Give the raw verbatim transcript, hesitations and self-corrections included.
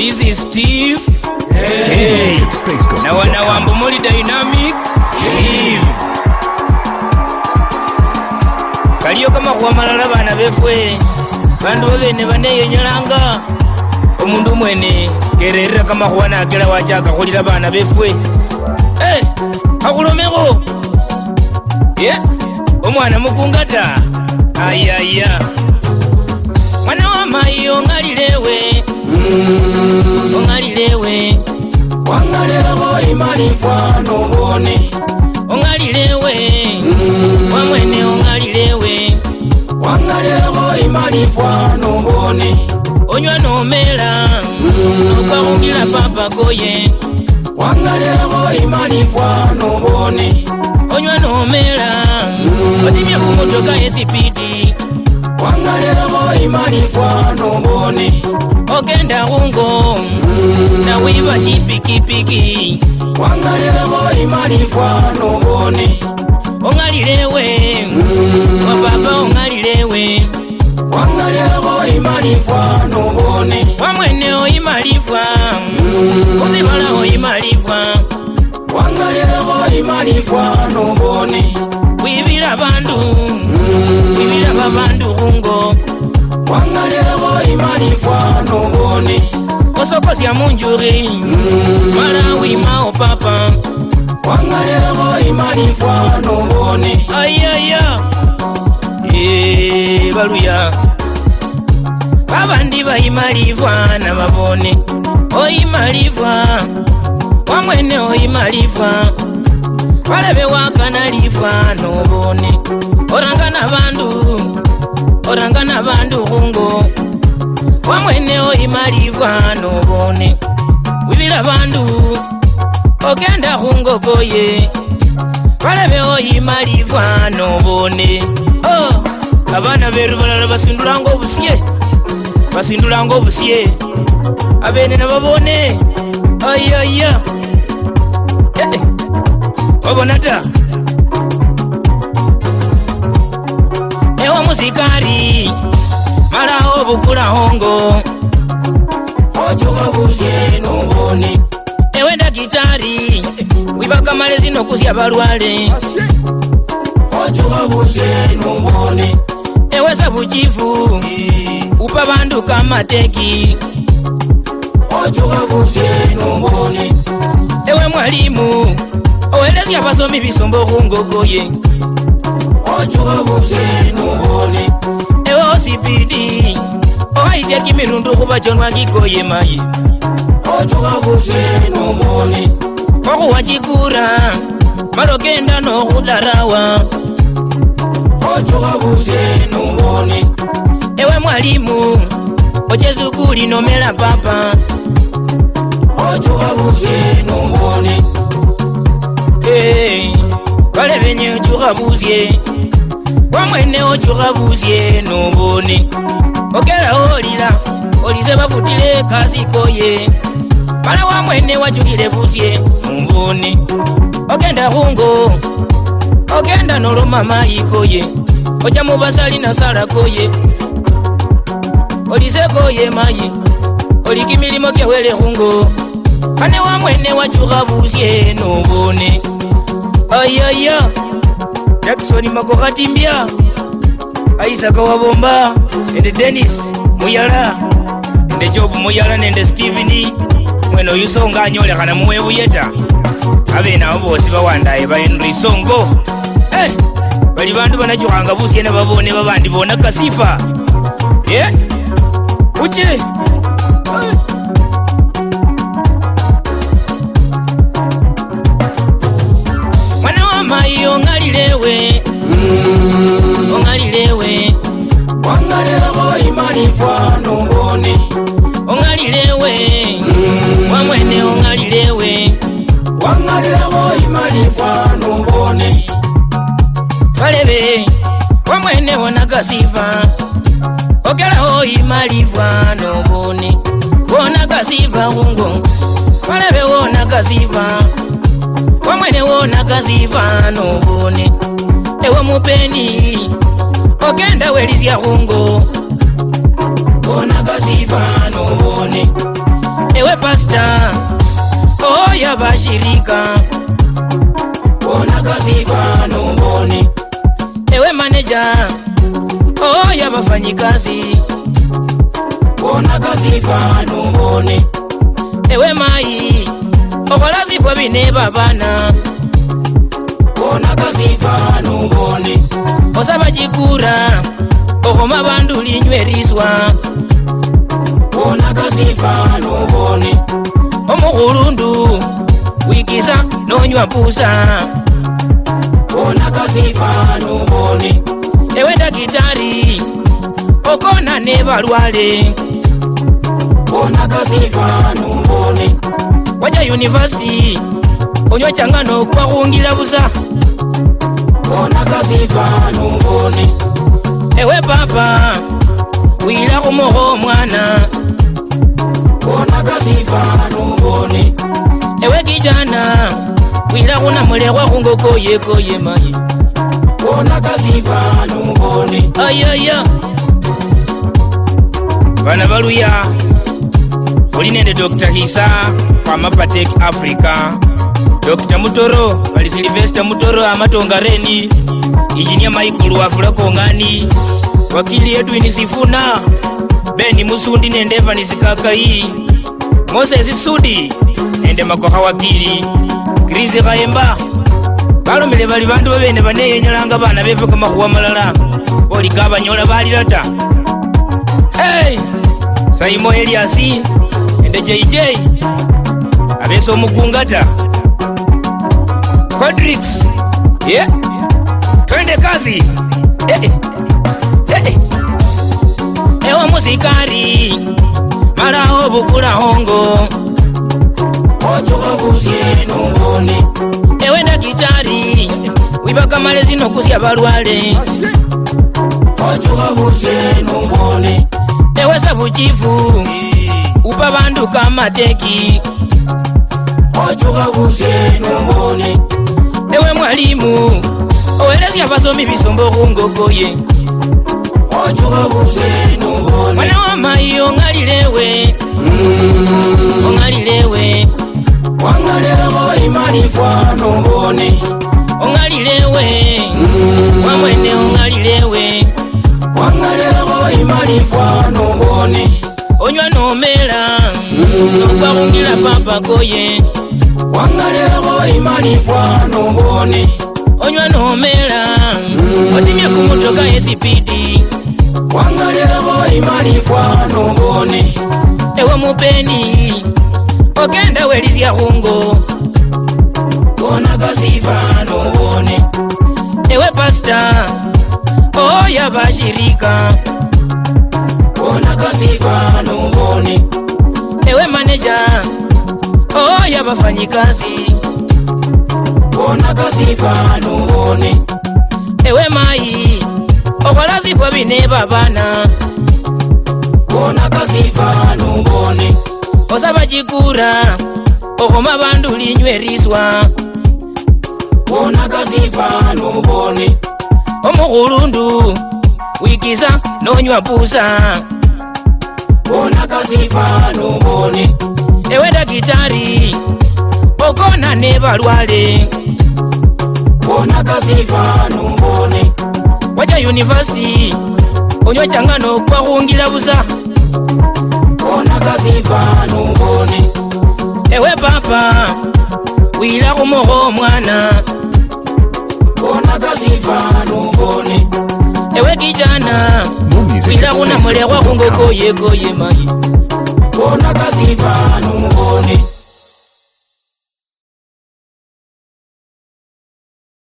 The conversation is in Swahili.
This is Steve. Hey. Hey. Now wana wambo moli dynamic team. Kaliyo kama kwa malala bana befwe. Bandu bene bane nyalanga. Omundu mwene kerera kama khwana akela wachaka khulira bana befwe. Eh, akulomego. Yeah. Omwana mukungata. Ayaya. Mwana wa mai ongalilewe. Mm. Ongalilewe. Wangalela boy malifano bone. Ongalilewe. Mm. Wamwene ongalilewe. Wangalela boy malifano bone. Onywa no mela. Mm. Okwaungila papa koye. Wangalela boy malifano bone. Onywa no mela. Mm. Odimya kumotoka esipiti. Wangalela boy malifano bone. Ogenda hungo. Mm. Na wiba chipikipiki. Wangalela boy malifano bone. Ongalilewe. Mm. Wababa ongalilewe. Wangalela boy malifano bone. Wamwene oimalifwa. Mm. Uzimala oimalifwa. Wangalela boy malifano bone. Wibila bandu. Mm. Wibila babandu hungo. Wangalela boy malifano bone. Osokosi ya munjuri. Mm. Malawi mao papa. Wangalela boy malifano bone. Ayaya. Eee baluya. Babandi baimalifwa na babone. Oimalifwa. Wamwene oimalifwa. Walebe wakanalifwa no bone. Orangana bandu. Orangana bandu hungo. Wamwene oimalifwa no bone. Wibila bandu. Ogenda hungo koye. Walebe oimalifwa no bone. Oh, abana beru balala basindulango obusye. Basindulango obusye. Abene na babone. Ayaya. Eh. Obonata. Ewa musikari. Mala obukula hongo. Ocho babusye no bone. Ewe ndakitari. Wibaka malezi no kusya balwale. Ocho babusye no bone. Ewe sabuchifu. Upa bandu kama teki. Ocho babusye no bone. Ewe mwalimu. Owelezi abasomi bisombo hungogoye. Ocho babusye no bone. Ewe osipidi. Ohaisya kimirundu kubachonwa kikoye mayi. Ocho babusye no bone. Oku wachikura. Malokenda no khudarawa. Ocho babusye no bone. Ewe mwalimu. Ochezukuli no mela papa. Ocho babusye no bone. Hey, wale venye uchukabusye. Wamwene uchukabusye no bone. Okela olila. Olize bafutile kasi koye. Mala wamwene wachukile busye no bone. Ogenda hungo. Ogenda nolo mama ikoye. Ocha mubasali na sala koye. Olize koye mayi. Olikimilimo kewele hungo. Kane wamwene wachukabusye no bone. Ayaya. Jackson Makokatimbia. Isaac Wabomba. Nende Dennis Muyala. Nende Job Muyala nende Steveni. Mweno yusonga nyole kana muwebu yeta. Abena obosi bawandaye ba Henry Songo. Eh, bali bandu banachukanga busye na babone babandi bona kasifa. Yeah. Uche. Hey. Mwana wa mai ongalilewe. Mm. Ongalilewe. Wangalela boy malifano bone. Ongalilewe. Mm. Wamwene ongalilewe. Wangalela boy malifano bone. Walebe. Wamwene wona kasifa. Okela hoi malifano bone. Wona kasifa hungo. Walebe wona kasifa. Wamwene wona kasifa no bone. Ewe mupeni. Ogenda welizya hungo. Wona kasifa no bone. pasta oya bashirika ona kasifa nomboni. Ewe manager oya bafanyikazi ona kasifa nomboni. Ewe mai okolazifwa bine babana ona kasifa nomboni. Osaba chikura okoma bandu linyweriswa ona kasifa nomboni. Omukhulundu wikiza nonywa pusa ona kasifa nomboni. Ewe dakitari okona ne balwale ona kasifa nomboni. Wacha university onywa changano kwa khungila busa ona kasifa nomboni. Ewe papa wila kumokho mwana ona kasifa nomboni. Ewe kijana wila kuna mulekwa khungoko yeko yemayi ona kasifa nomboni. Ayaya bana baluya khuli nende Doctor Hisa kwa Mapatek Africa, Doctor Mutoro bali Sylvester Mutoro amatongareni, Engineer Michael wafula kongani, wakili Edwin Sifuna, Beni Musundi nende Evan Sikakai, Moses Sudi nende Makoha wakili, Chris Kayemba balomele bali bandu babene baneyenyalanga bana befe kama khuwa malala oli kabanyola balilata. Hey Saimo Eliasi nende J J abeso mukungata Kodrix yeah twende kazi. Eh eh eh ewa musikari mala obukula hongo ocho kabusye nomboni. Ewe dakitari wibaka malezi nokusya balwale ocho kabusye nomboni. Ewe sabuchifu upa bandu kamateki ocho kabusye nomboni. Ewe mwalimu owelezya basomi bisombo khungokoye ocho kabusye nomboni. Mwana wa mayi ongalilewe mm. ongalilewe wangalelewo imalifwa nomboni. Ongalilewe mm. wamwene ongalilewe wangalelewo imalifwa nomboni. Onywa nomela mm. nokwakungila papa koye wangalelewo imalifwa nomboni. Onywa nomela mm. otimye kumutoka esipidi wangalelewo imalifwa nomboni. Ewe mupeni ogenda welizya khungo ona kasifa nomboni. Ewe pasta oya bashirika ona kasifa nomboni. Ewe manager oya bafanyikazi ona kasifa nomboni. Ewe mai okolazifwa bine babana ona kasifa nomboni. Osaba chikura okoma bandu linyweriswa ona kasifa nomboni. Omukhulundu wikiza nonywa pusa ona kasifa nomboni. Ewe dakitari okona ne balwale ona kasifa nomboni. Wacha university onywa changano kwa khungila busa ona kasifa nomboni. Ewe papa wila kumokho mwana ona kasifa nomboni. Ewe kijana wila kuna mulekwa khungoko yeko yemayi ona